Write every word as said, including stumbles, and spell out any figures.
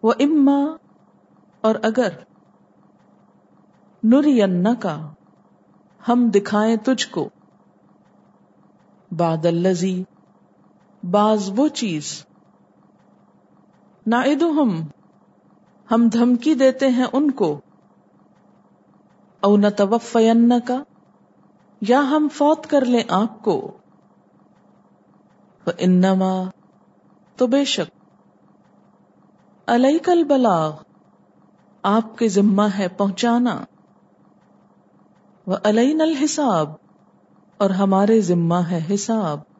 व इम्मा, और अगर, नुरियन्नका, हम दिखाएं तुझको, बादल्लजी, बाज वो चीज, नाइदुहुम, हम धमकी देते हैं उनको, औ नतवफ़्फ़यन्नका, या हम फौत कर लें आपको, फ़इन्नमा, तो बेशक, अलैकल बलाग, आपके जिम्मा है पहुंचाना, व अलैनल हिसाब, और हमारे जिम्मा है हिसाब।